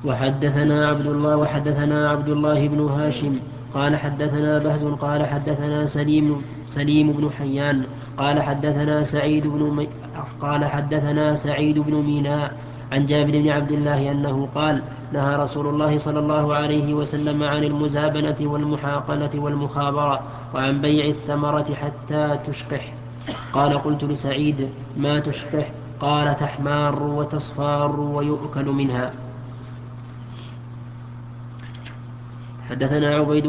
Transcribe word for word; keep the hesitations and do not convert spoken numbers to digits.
وحدثنا عبد الله وحدثنا عبد الله بن هاشم قال حدثنا بهز قال حدثنا سليم سليم بن حيان قال حدثنا سعيد بن مي قال حدثنا سعيد بن ميناء عن جابر بن عبد الله أنه قال نهى رسول الله صلى الله عليه وسلم عن المزابنة والمحاقلة والمخابرة وعن بيع الثمرة حتى تشقح. قال قلت لسعيد ما تشقح؟ قال تحمار وتصفار ويؤكل منها. حدثنا عبيد